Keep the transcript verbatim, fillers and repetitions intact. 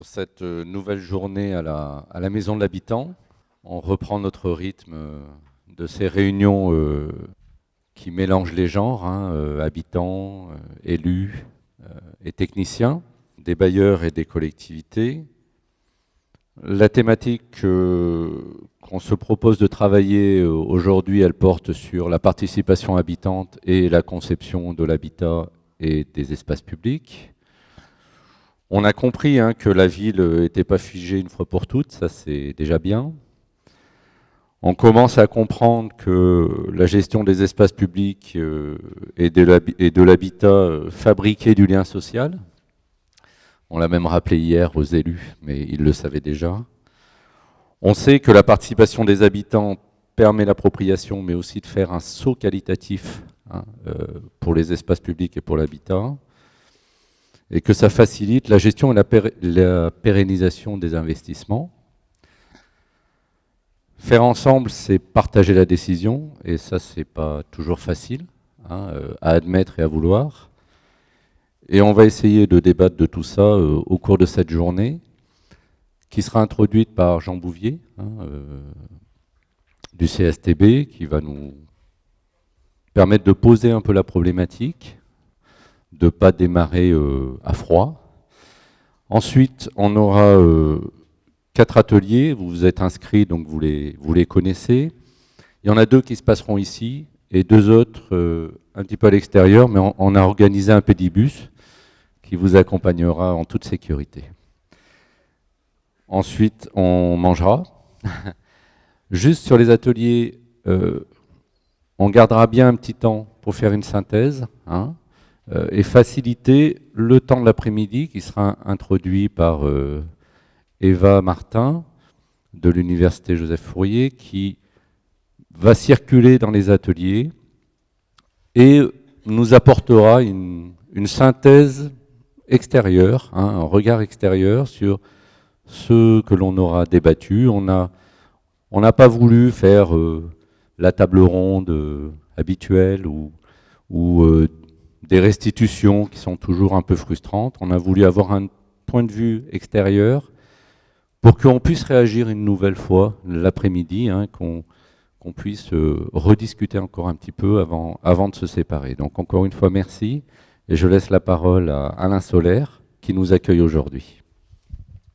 Pour cette nouvelle journée à la, à la Maison de l'Habitant, on reprend notre rythme de ces réunions euh, qui mélangent les genres, hein, euh, habitants, euh, élus euh, et techniciens, des bailleurs et des collectivités. La thématique euh, qu'on se propose de travailler euh, aujourd'hui, elle porte sur la participation habitante et la conception de l'habitat et des espaces publics. On a compris hein, que la ville n'était pas figée une fois pour toutes, ça c'est déjà bien. On commence à comprendre que la gestion des espaces publics euh, et de l'habitat euh, fabriquait du lien social. On l'a même rappelé hier aux élus, mais ils le savaient déjà. On sait que la participation des habitants permet l'appropriation, mais aussi de faire un saut qualitatif hein, euh, pour les espaces publics et pour l'habitat, et que ça facilite la gestion et la, pér la pérennisation des investissements. Faire ensemble, c'est partager la décision, et ça, c'est pas toujours facile hein, euh, à admettre et à vouloir. Et on va essayer de débattre de tout ça euh, au cours de cette journée, qui sera introduite par Jean Bouvier, hein, euh, du C S T B, qui va nous permettre de poser un peu la problématique, de ne pas démarrer euh, à froid. Ensuite, on aura euh, quatre ateliers. Vous vous êtes inscrits, donc vous les, vous les connaissez. Il y en a deux qui se passeront ici et deux autres euh, un petit peu à l'extérieur, mais on, on a organisé un pédibus qui vous accompagnera en toute sécurité. Ensuite, on mangera. Juste sur les ateliers, euh, on gardera bien un petit temps pour faire une synthèse, hein, euh, et faciliter le temps de l'après-midi qui sera introduit par euh, Eva Martin de l'Université Joseph Fourier, qui va circuler dans les ateliers et nous apportera une, une synthèse extérieure, hein, un regard extérieur sur ce que l'on aura débattu. On a, on n'a pas voulu faire euh, la table ronde euh, habituelle ou, ou euh, des restitutions qui sont toujours un peu frustrantes. On a voulu avoir un point de vue extérieur pour qu'on puisse réagir une nouvelle fois l'après-midi, hein, qu'on qu'on puisse euh, rediscuter encore un petit peu avant, avant de se séparer. Donc encore une fois, merci. Et je laisse la parole à Alain Solaire qui nous accueille aujourd'hui.